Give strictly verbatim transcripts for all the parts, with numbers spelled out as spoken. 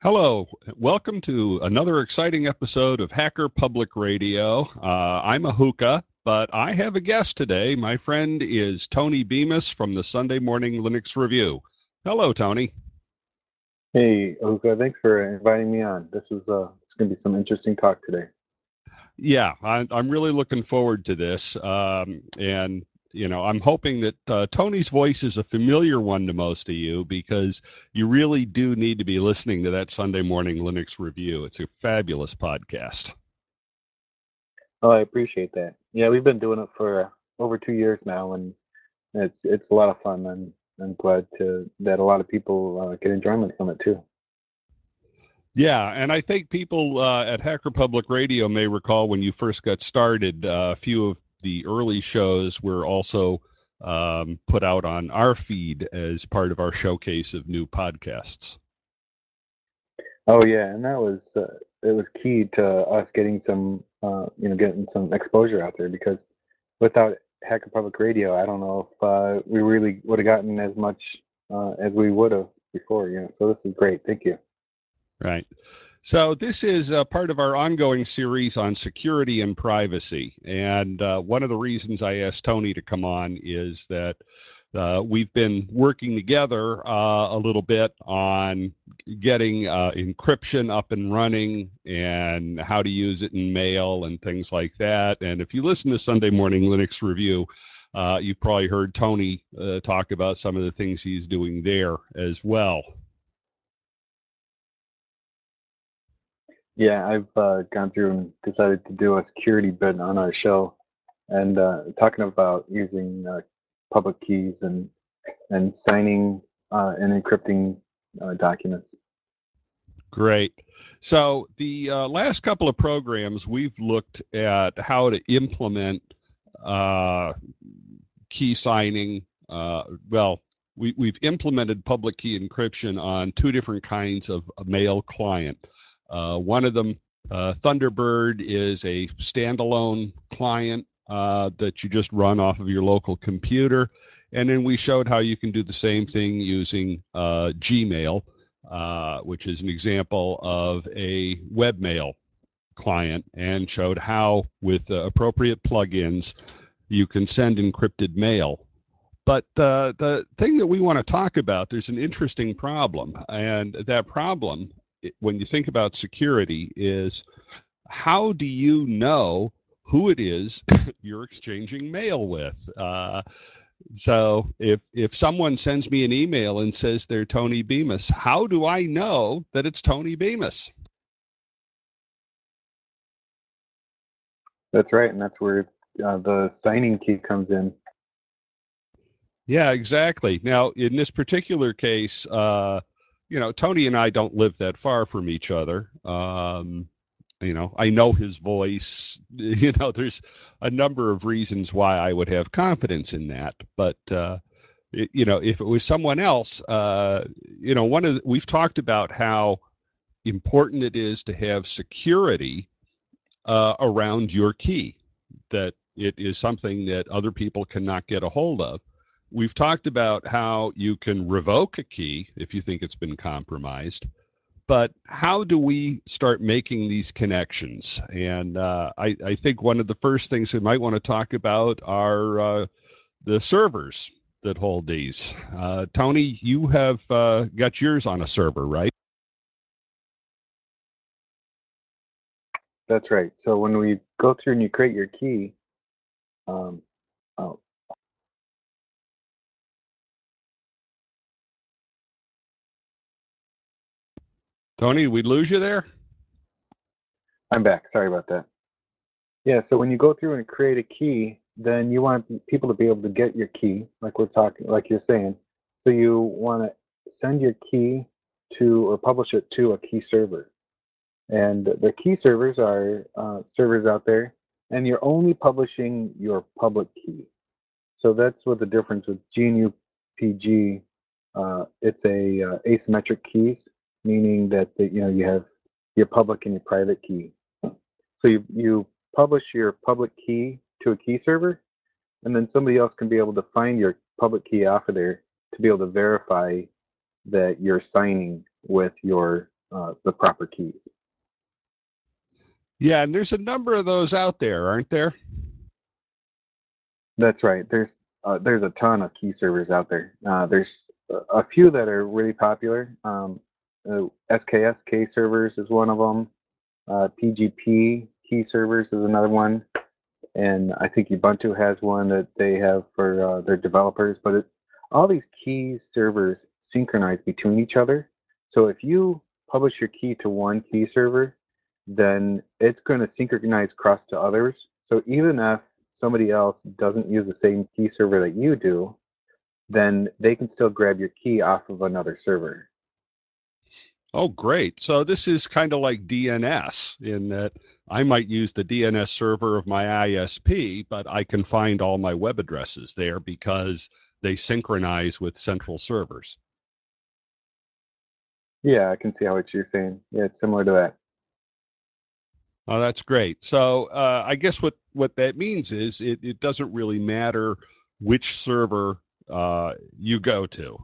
Hello, welcome to another exciting episode of Hacker Public Radio. Uh, I'm Ahuka, but I have a guest today. My friend is Tony Bemis from the Sunday Morning Linux Review. Hello, Tony. Hey, Oka, thanks for inviting me on. This is uh, it's going to be some interesting talk today. Yeah, I, I'm really looking forward to this. Um, and, you know, I'm hoping that uh, Tony's voice is a familiar one to most of you because you really do need to be listening to that Sunday Morning Linux Review. It's a fabulous podcast. Oh, I appreciate that. Yeah, we've been doing it for uh, over two years now, and it's it's a lot of fun. I'm I'm glad to that a lot of people uh, get enjoyment from it too. Yeah, and I think people uh, at Hacker Public Radio may recall when you first got started, uh, a few of the early shows were also um, put out on our feed as part of our showcase of new podcasts. Oh yeah, and that was uh, it was key to us getting some uh, you know getting some exposure out there because without Hacker Public Radio, I don't know if uh, we really would have gotten as much uh, as we would have before. You know, so this is great. Thank you. Right. So this is uh, part of our ongoing series on security and privacy. And uh, one of the reasons I asked Tony to come on is that uh, we've been working together uh, a little bit on getting uh, encryption up and running and how to use it in mail and things like that. And if you listen to Sunday Morning Linux Review, uh, you've probably heard Tony uh, talk about some of the things he's doing there as well. Yeah, I've uh, gone through and decided to do a security bit on our show, and uh, talking about using uh, public keys and and signing uh, and encrypting uh, documents. Great. So the uh, last couple of programs, we've looked at how to implement uh, key signing. Uh, well, we, we've implemented public key encryption on two different kinds of a mail client. Uh, one of them, uh, Thunderbird, is a standalone client uh, that you just run off of your local computer. And then we showed how you can do the same thing using uh, Gmail, uh, which is an example of a webmail client, and showed how, with uh, appropriate plugins, you can send encrypted mail. But uh, the thing that we want to talk about, there's an interesting problem. And that problem, when you think about security, is how do you know who it is you're exchanging mail with? Uh, so if if someone sends me an email and says they're Tony Bemis, how do I know that it's Tony Bemis? That's right, and that's where uh, the signing key comes in. Yeah, exactly. Now, in this particular case, uh, you know, Tony and I don't live that far from each other. Um, you know, I know his voice. You know, there's a number of reasons why I would have confidence in that. But uh, it, you know, if it was someone else, uh, you know, one of the, we've talked about how important it is to have security uh, around your key, that it is something that other people cannot get a hold of. We've talked about how you can revoke a key if you think it's been compromised, but how do we start making these connections? And uh, I, I think one of the first things we might want to talk about are uh, the servers that hold these. Uh, Tony, you have uh, got yours on a server, right? That's right. So when we go through and you create your key, um, oh, Tony, we lose you there? I'm back. Sorry about that. Yeah, so when you go through and create a key, then you want people to be able to get your key, like we're talking, like you're saying. So you want to send your key to or publish it to a key server. And the key servers are uh, servers out there, and you're only publishing your public key. So that's what the difference with G N U P G. Uh, it's a uh, asymmetric keys, meaning that the, you know you have your public and your private key. So you you publish your public key to a key server, and then somebody else can be able to find your public key off of there to be able to verify that you're signing with your uh, the proper keys. Yeah, and there's a number of those out there, aren't there? That's right. There's uh, there's a ton of key servers out there. Uh, there's a a few that are really popular. Um, uh, S K S key servers is one of them. Uh, P G P key servers is another one, and I think Ubuntu has one that they have for uh, their developers. But it, all these key servers synchronize between each other. So if you publish your key to one key server, then it's going to synchronize across to others. So even if somebody else doesn't use the same key server that you do, then they can still grab your key off of another server. Oh, great. So this is kind of like D N S in that I might use the D N S server of my I S P, but I can find all my web addresses there because they synchronize with central servers. Yeah, I can see how what you're saying. Yeah, it's similar to that. Oh, that's great. So uh, I guess what, what that means is it, it doesn't really matter which server uh, you go to.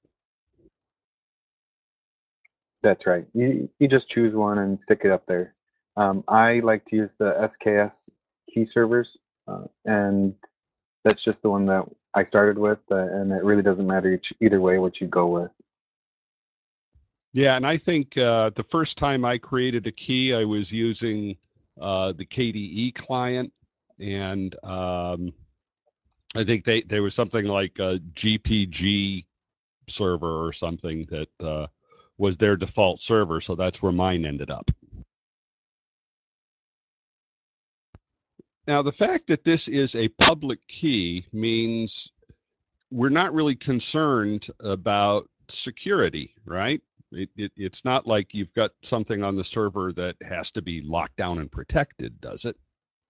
That's right. You you just choose one and stick it up there. Um, I like to use the S K S key servers, uh, and that's just the one that I started with, uh, and it really doesn't matter each, either way what you go with. Yeah, and I think uh, the first time I created a key, I was using uh, the K D E client, and um, I think they there was something like a G P G server or something that uh, was their default server, so that's where mine ended up. Now, the fact that this is a public key means we're not really concerned about security, right? It, it, it's not like you've got something on the server that has to be locked down and protected, does it?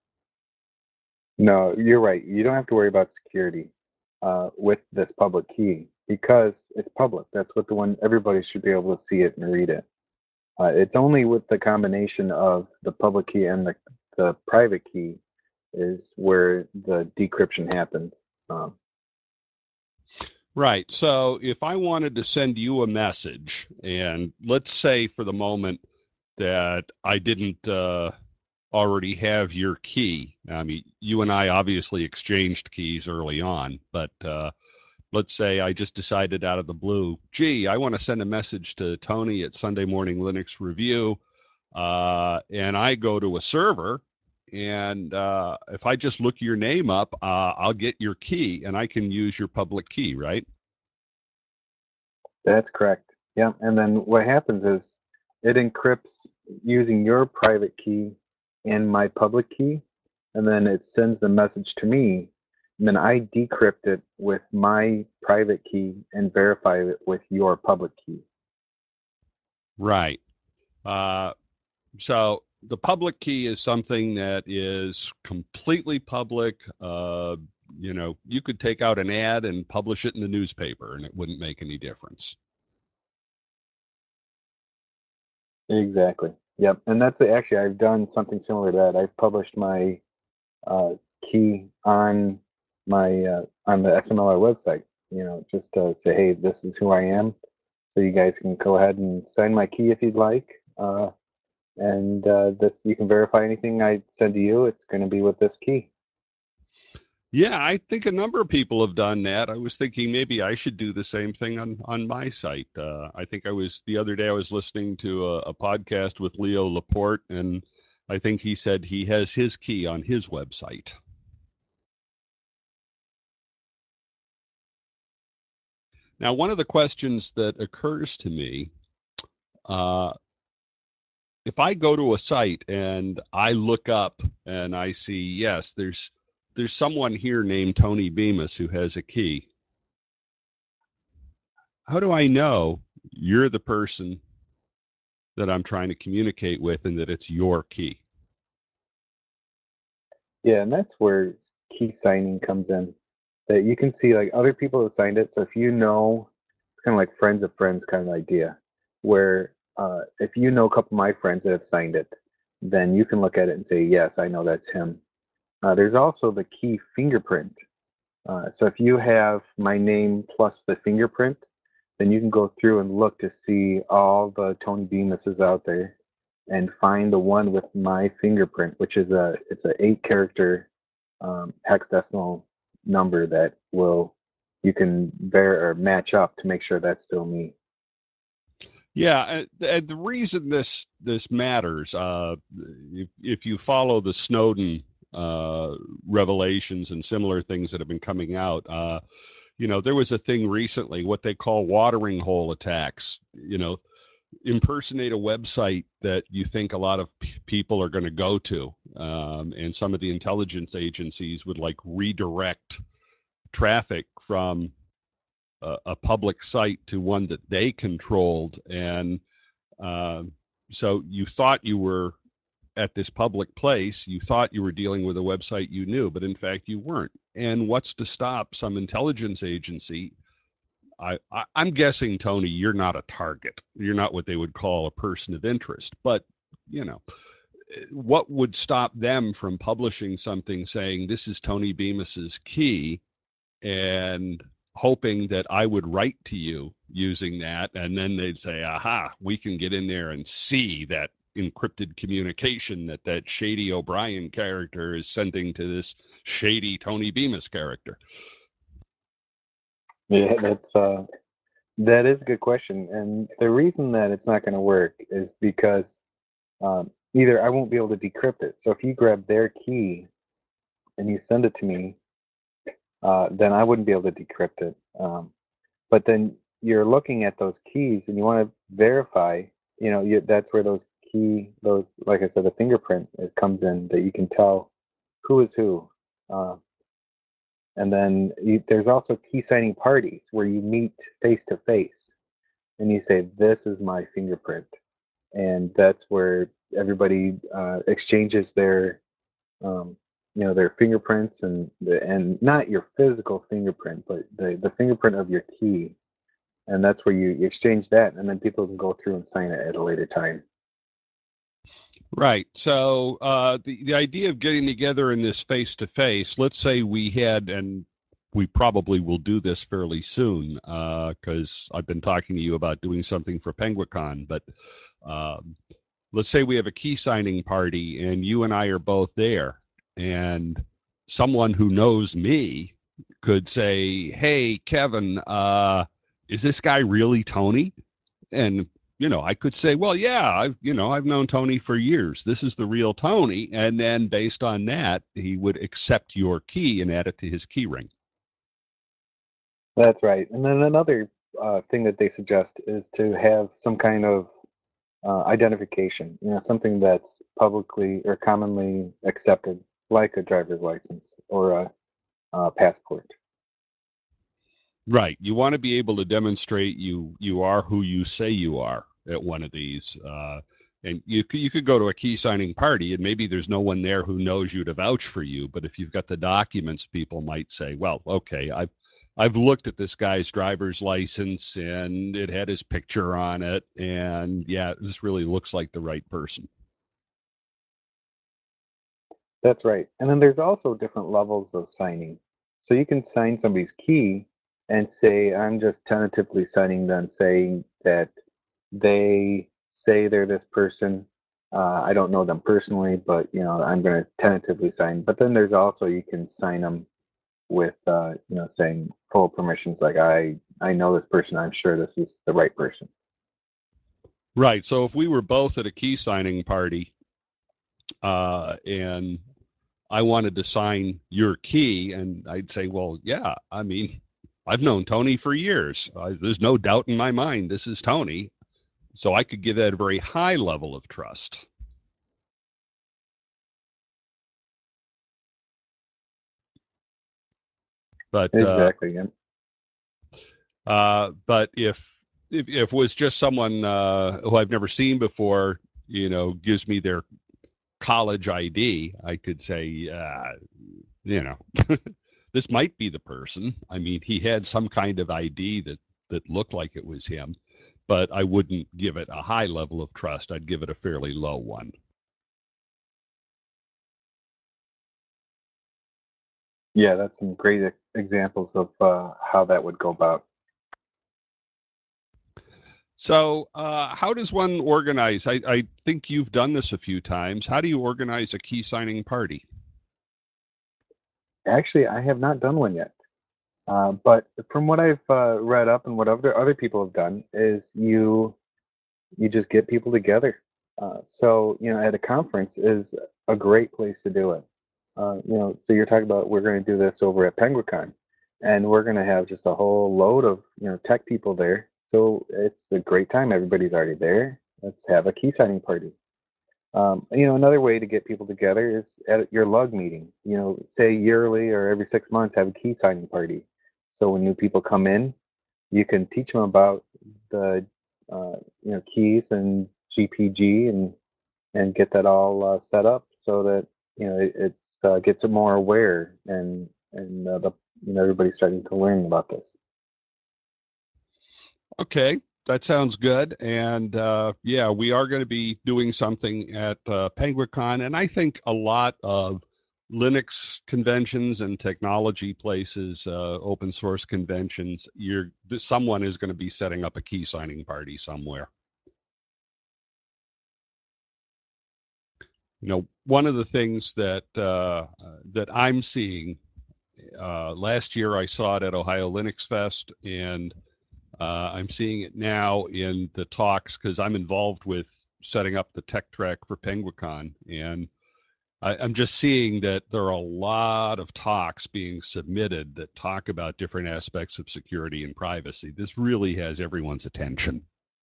No, you're right. You don't have to worry about security uh, with this public key because it's public. That's what the one everybody should be able to see it and read it. Uh, it's only with the combination of the public key and the, the private key is where the decryption happens. Um, Right. So if I wanted to send you a message, and let's say for the moment that I didn't uh, already have your key. I mean, you and I obviously exchanged keys early on, but uh, let's say I just decided out of the blue, gee, I want to send a message to Tony at Sunday Morning Linux Review, uh, and I go to a server. And uh, if I just look your name up, uh, I'll get your key and I can use your public key, right? That's correct. Yeah. And then what happens is it encrypts using your private key and my public key. And then it sends the message to me. And then I decrypt it with my private key and verify it with your public key. Right. Uh, so the public key is something that is completely public. Uh, you know, you could take out an ad and publish it in the newspaper and it wouldn't make any difference. Exactly. Yep. And that's actually, I've done something similar to that. I've published my uh, key on my uh, on the S M L R website. You know, just to say, hey, this is who I am. So you guys can go ahead and sign my key if you'd like. Uh, and uh, this you can verify anything I send to you. It's going to be with this key. Yeah, I think a number of people have done that. I was thinking maybe I should do the same thing on on my site. Uh, I think I was the other day I was listening to a, a podcast with Leo Laporte, and I think he said he has his key on his website. Now, one of the questions that occurs to me, uh, if I go to a site and I look up and I see, yes, there's there's someone here named Tony Bemis who has a key. How do I know you're the person that I'm trying to communicate with and that it's your key? Yeah, and that's where key signing comes in. That you can see like other people have signed it. So if you know, it's kind of like friends of friends kind of idea, where uh, if you know a couple of my friends that have signed it, then you can look at it and say, yes, I know that's him. Uh, there's also the key fingerprint. Uh, so if you have my name plus the fingerprint, then you can go through and look to see all the Tony Bemuses out there and find the one with my fingerprint, which is a it's a eight character um, hexadecimal number that will you can ver or match up to make sure that's still me. Yeah, and, and the reason this this matters, uh, if, if you follow the Snowden uh, revelations and similar things that have been coming out, uh, you know, there was a thing recently, what they call watering hole attacks. You know, impersonate a website that you think a lot of p- people are going to go to, um, and some of the intelligence agencies would like redirect traffic from a, a public site to one that they controlled, and um, so you thought you were at this public place, you thought you were dealing with a website you knew, but in fact you weren't. And what's to stop some intelligence agency? I, I I'm guessing, Tony, you're not a target. You're not what they would call a person of interest. But you know, what would stop them from publishing something saying this is Tony Bemus's key, and hoping that I would write to you using that, and then they'd say, aha, we can get in there and see that encrypted communication that that shady O'Brien character is sending to this shady Tony Bemis character. Yeah, that's uh, that is a good question, and the reason that it's not going to work is because um, either I won't be able to decrypt it. So if you grab their key and you send it to me, uh, then I wouldn't be able to decrypt it. Um, but then you're looking at those keys and you want to verify. You know, you, that's where those key, those like I said, the fingerprint it comes in that you can tell who is who. Uh, and then you, there's also key signing parties where you meet face to face and you say, "This is my fingerprint," and that's where everybody uh, exchanges their um, you know their fingerprints and the, and not your physical fingerprint but the, the fingerprint of your key, and that's where you, you exchange that, and then people can go through and sign it at a later time. Right. So uh, the the idea of getting together in this face to face. Let's say we had, and we probably will do this fairly soon, because uh, I've been talking to you about doing something for Penguicon. But um, let's say we have a key signing party, and you and I are both there, and someone who knows me could say, "Hey, Kevin, uh, is this guy really Tony?" And you know, I could say, well, yeah, I've, you know, I've known Tony for years. This is the real Tony. And then based on that, he would accept your key and add it to his key ring. That's right. And then another uh, thing that they suggest is to have some kind of uh, identification, you know, something that's publicly or commonly accepted, like a driver's license or a, a passport. Right. You want to be able to demonstrate you you are who you say you are at one of these. Uh, and you could, you could go to a key signing party and maybe there's no one there who knows you to vouch for you. But if you've got the documents, people might say, well, okay, I've I've looked at this guy's driver's license and it had his picture on it. And yeah, this really looks like the right person. That's right. And then there's also different levels of signing. So you can sign somebody's key and say, I'm just tentatively signing them, saying that they say they're this person. Uh, I don't know them personally, but you know, I'm going to tentatively sign. But then there's also you can sign them with, uh, you know, saying full permissions, like I I know this person. I'm sure this is the right person. Right. So if we were both at a key signing party uh, and I wanted to sign your key, and I'd say, well, yeah, I mean, I've known Tony for years. Uh, there's no doubt in my mind this is Tony. So I could give that a very high level of trust. But uh, Exactly. Yeah. uh, but if, if if it was just someone uh, who I've never seen before, you know, gives me their college I D, I could say, uh, you know, this might be the person. I mean, he had some kind of I D that that looked like it was him, but I wouldn't give it a high level of trust. I'd give it a fairly low one. Yeah, that's some great e- examples of uh, how that would go about. So, uh, how does one organize? I, I think you've done this a few times. How do you organize a key signing party? Actually, I have not done one yet. Uh, but from what I've uh, read up and what other other people have done is you you just get people together. Uh, so you know, at a conference is a great place to do it. Uh, you know, so you're talking about we're going to do this over at Penguicon, and we're going to have just a whole load of you know tech people there. So it's a great time. Everybody's already there. Let's have a key signing party. Um, you know, another way to get people together is at your lug meeting. You know, say yearly or every six months, have a key signing party. So when new people come in, you can teach them about the uh, you know keys and G P G and and get that all uh, set up so that you know it it's, uh, gets it more aware and and uh, the you know everybody's starting to learn about this. Okay, that sounds good. And uh, yeah, we are going to be doing something at uh, Penguicon, and I think a lot of Linux conventions and technology places, uh, open source conventions, you're someone is going to be setting up a key signing party somewhere. You know, one of the things that uh, that I'm seeing, uh, last year I saw it at Ohio Linux Fest, and Uh, I'm seeing it now in the talks because I'm involved with setting up the tech track for Penguicon, and I, I'm just seeing that there are a lot of talks being submitted that talk about different aspects of security and privacy. This really has everyone's attention.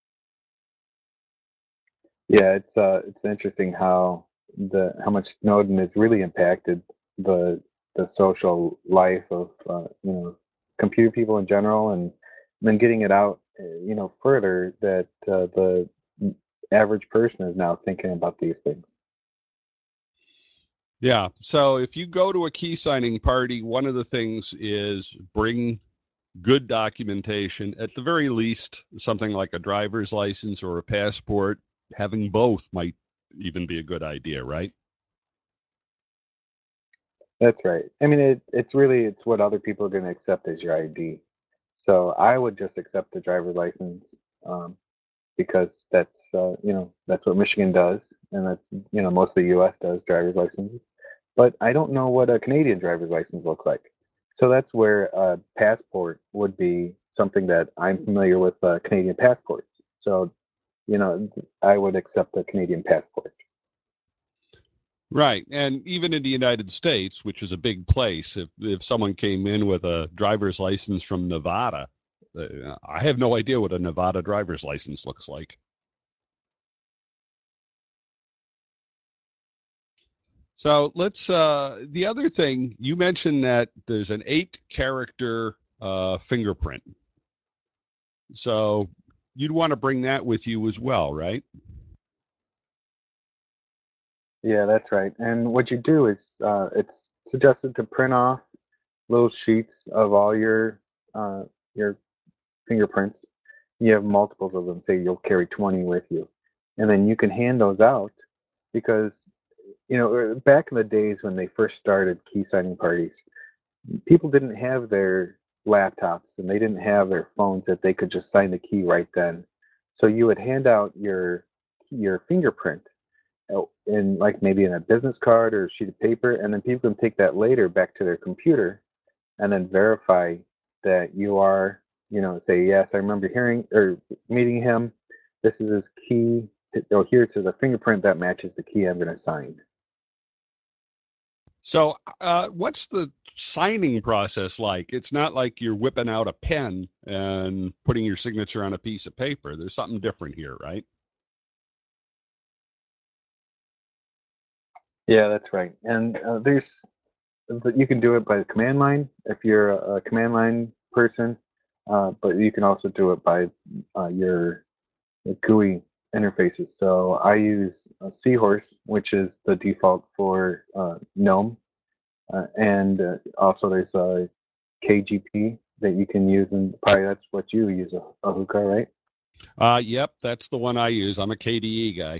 Yeah, it's uh it's interesting how the how much Snowden has really impacted the the social life of uh, you know computer people in general, and then getting it out uh, you know further that uh, the average person is now thinking about these things. Yeah. So if you go to a key signing party, one of the things is bring good documentation. At the very least, something like a driver's license or a passport. Having both might even be a good idea, right? That's right. I mean, it, it's really it's what other people are going to accept as your I D. So I would just accept the driver's license um, because that's uh, you know that's what Michigan does, and that's you know most of the U S does driver's licenses. But I don't know what a Canadian driver's license looks like. So that's where a passport would be something that I'm familiar with uh, Canadian passports. So you know I would accept a Canadian passport. Right. And even in the United States, which is a big place, if, if someone came in with a driver's license from Nevada, uh, I have no idea what a Nevada driver's license looks like. So let's, uh, the other thing, you mentioned that there's an eight character uh, fingerprint. So you'd want to bring that with you as well, right? Yeah, that's right. And what you do is uh, it's suggested to print off little sheets of all your uh, your fingerprints. You have multiples of them. Say you'll carry twenty with you, and then you can hand those out because you know er, back in the days when they first started key signing parties, people didn't have their laptops and they didn't have their phones that they could just sign the key right then. So you would hand out your your fingerprint uh, in like maybe in a business card or a sheet of paper, and then people can take that later back to their computer and then verify that you are, you know, say yes, I remember hearing or meeting him. This is his key. Oh, here's the fingerprint that matches the key I'm going to sign. So, uh, what's the signing process like? It's not like you're whipping out a pen and putting your signature on a piece of paper. There's something different here, right? Yeah, that's right. And uh, there's but you can do it by the command line if you're a, a command line person, uh, but you can also do it by uh, your G U I interfaces. So I use uh, Seahorse, which is the default for uh, GNOME, uh, and uh, also there's a K G P that you can use, and probably that's what you use a, a hookah, right? Uh, yep, that's the one I use. I'm a K D E guy.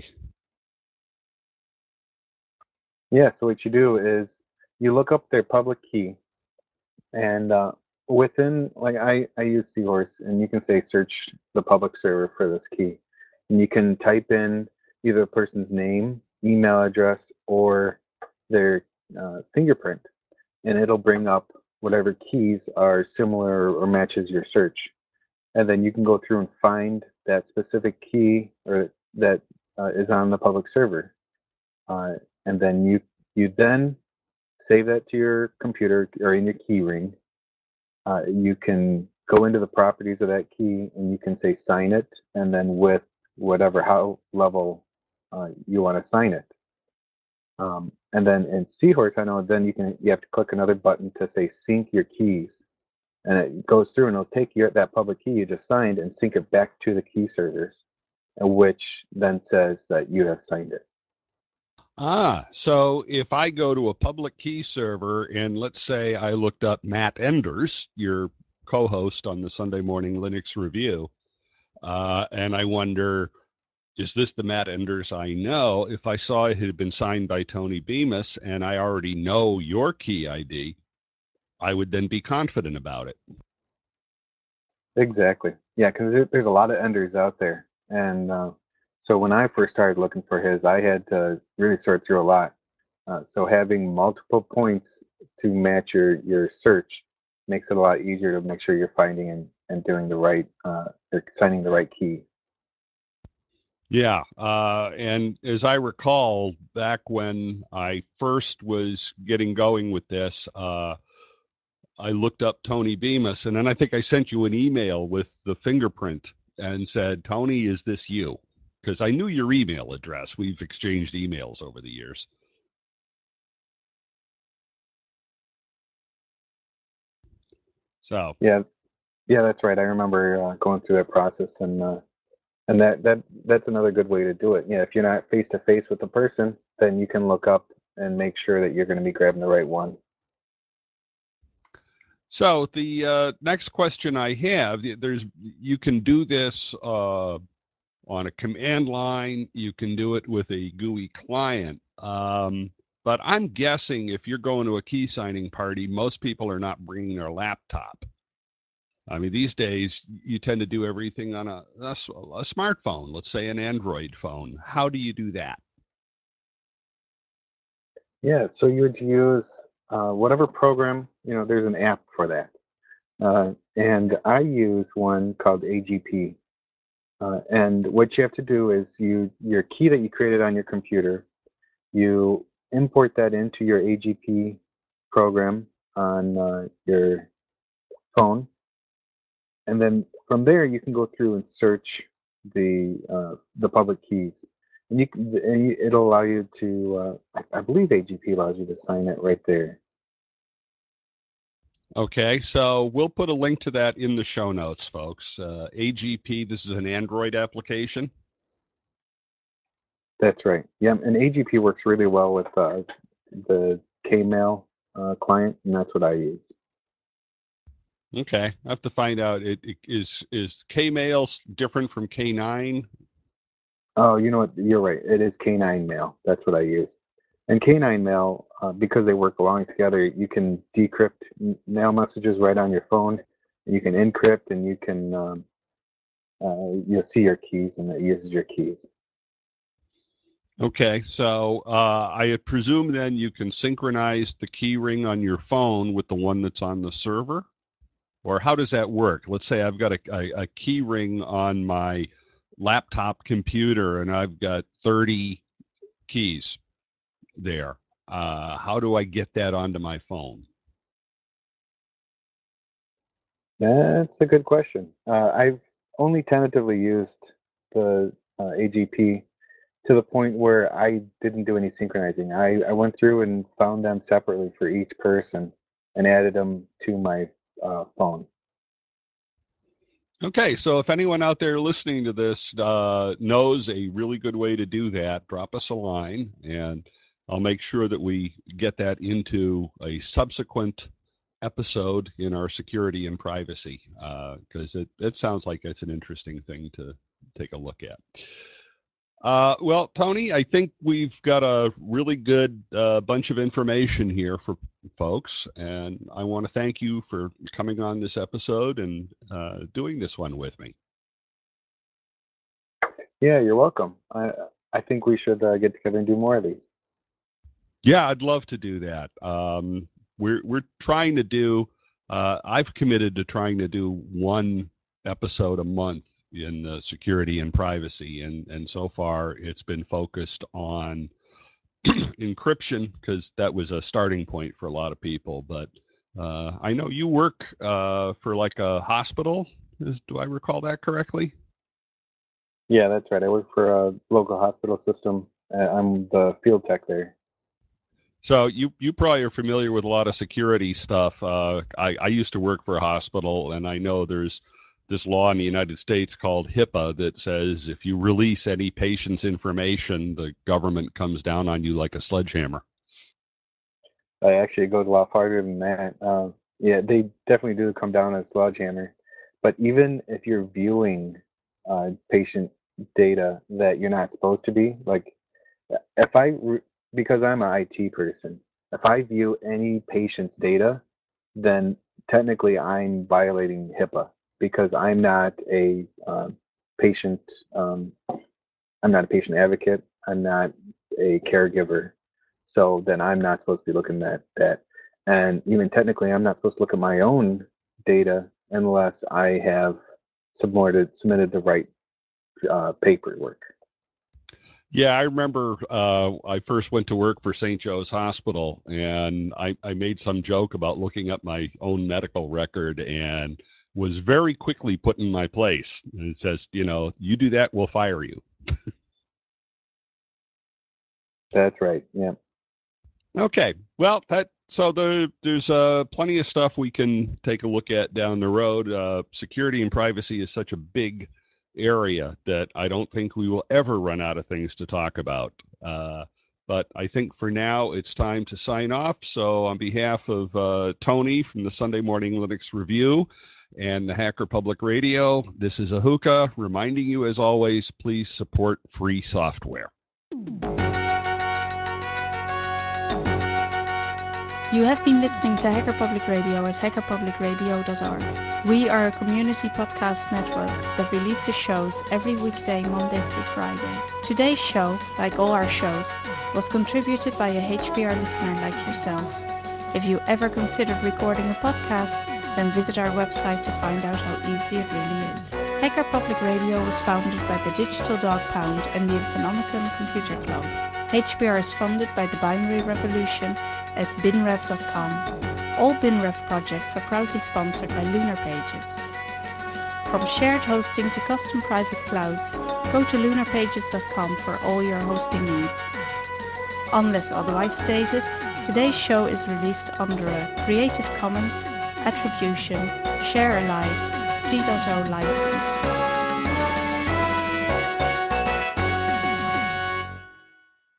Yeah. So what you do is you look up their public key, and uh, within, like, I, I use Seahorse, and you can say search the public server for this key. And you can type in either a person's name, email address, or their uh, fingerprint, and it'll bring up whatever keys are similar or matches your search. And then you can go through and find that specific key or that uh, is on the public server. Uh, and then you you then save that to your computer or in your key ring. Uh, you can go into the properties of that key and you can say sign it, and then with whatever how level uh, you want to sign it. Um, and then in Seahorse, I know then you can you have to click another button to say sync your keys, and it goes through and it'll take you that public key you just signed and sync it back to the key servers, which then says that you have signed it. Ah, so if I go to a public key server and let's say I looked up Matt Enders, your co-host on the Sunday Morning Linux Review, uh, and I wonder, is this the Matt Enders I know? If I saw it had been signed by Tony Bemis and I already know your key I D, I would then be confident about it. Exactly. Yeah, because there, there's a lot of Enders out there, and uh, so when I first started looking for his, I had to really sort through a lot. Uh, so having multiple points to match your your search makes it a lot easier to make sure you're finding and, and doing the right uh, or signing the right key. Yeah, uh, and as I recall, back when I first was getting going with this, uh, I looked up Tony Bemis, and then I think I sent you an email with the fingerprint and said, Tony, is this you? Because I knew your email address. We've exchanged emails over the years. So Yeah, yeah, that's right. I remember uh, going through that process, and uh, and that that that's another good way to do it. Yeah, if you're not face to face with the person, then you can look up and make sure that you're going to be grabbing the right one. So the uh, next question I have, there's you can do this uh, on a command line. You can do it with a G U I client. Um, but I'm guessing if you're going to a key signing party, most people are not bringing their laptop. I mean, these days you tend to do everything on a, a, a smartphone, let's say an Android phone. How do you do that? Yeah, so you would use uh, whatever program, you know, there's an app for that. Uh, and I use one called A G P. Uh, and what you have to do is you your key that you created on your computer, you import that into your A G P program on uh, your phone, and then from there you can go through and search the uh, the public keys, and you can, and you- it'll allow you to. Uh, I, I believe A G P allows you to sign it right there. Okay, so we'll put a link to that in the show notes, folks. Uh, A G P, this is an Android application. That's right. Yeah, and A G P works really well with uh, the Kmail uh, client, and that's what I use. Okay, I have to find out. It, it is is Kmail different from K nine? Oh, you know what? You're right. It is K nine Mail. That's what I use. And K nine Mail, uh, because they work along together, you can decrypt m- mail messages right on your phone. You can encrypt, and you can um, uh, you'll see your keys, and it uses your keys. Okay, so uh, I presume then you can synchronize the key ring on your phone with the one that's on the server? Or how does that work? Let's say I've got a, a, a key ring on my laptop computer and I've got thirty keys there. Uh, how do I get that onto my phone? That's a good question. Uh, I've only tentatively used the uh, A G P to the point where I didn't do any synchronizing. I, I went through and found them separately for each person and added them to my uh, phone. Okay, so if anyone out there listening to this uh, knows a really good way to do that, drop us a line and I'll make sure that we get that into a subsequent episode in our security and privacy because uh, it, it sounds like it's an interesting thing to take a look at. Uh, well, Tony, I think we've got a really good uh, bunch of information here for folks, and I want to thank you for coming on this episode and uh, doing this one with me. Yeah, you're welcome. I I think we should uh, get together and do more of these. Yeah, I'd love to do that. Um, we're we're trying to do. Uh, I've committed to trying to do one episode a month in uh, security and privacy, and and so far it's been focused on encryption because that was a starting point for a lot of people. But uh, I know you work uh, for like a hospital. Is, do I recall that correctly? Yeah, that's right. I work for a local hospital system. Uh, I'm the field tech there. So you you probably are familiar with a lot of security stuff. Uh, I, I used to work for a hospital, and I know there's this law in the United States called HIPAA that says if you release any patient's information, the government comes down on you like a sledgehammer. I actually it goes a lot farther than that. Uh, yeah, they definitely do come down as sledgehammer. But even if you're viewing uh, patient data that you're not supposed to be, like if I, re- because I'm an I T person, if I view any patient's data, then technically I'm violating HIPAA because I'm not a um, patient. Um, I'm not a patient advocate. I'm not a caregiver. So then I'm not supposed to be looking at that. And even technically, I'm not supposed to look at my own data unless I have submitted submitted the right uh, paperwork. Yeah, I remember uh, I first went to work for Saint Joe's Hospital, and I, I made some joke about looking up my own medical record and was very quickly put in my place. And it says, you know, you do that, we'll fire you. That's right. Yeah. Okay. Well, that so the, there's uh, plenty of stuff we can take a look at down the road. Uh, security and privacy is such a big area that I don't think we will ever run out of things to talk about. Uh, but I think for now it's time to sign off. So on behalf of uh, Tony from the Sunday Morning Linux Review and the Hacker Public Radio, this is Ahuka reminding you, as always, please support free software. You have been listening to Hacker Public Radio at hacker public radio dot org. We are a community podcast network that releases shows every weekday, Monday through Friday. Today's show, like all our shows, was contributed by a H P R listener like yourself. If you ever considered recording a podcast, then visit our website to find out how easy it really is. Hacker Public Radio was founded by the Digital Dog Pound and the Infonomicon Computer Club. H P R is funded by the Binary Revolution at binrev dot com. All BinRev projects are proudly sponsored by Lunar Pages. From shared hosting to custom private clouds, go to lunar pages dot com for all your hosting needs. Unless otherwise stated, today's show is released under a Creative Commons Attribution Share Alike three point oh license.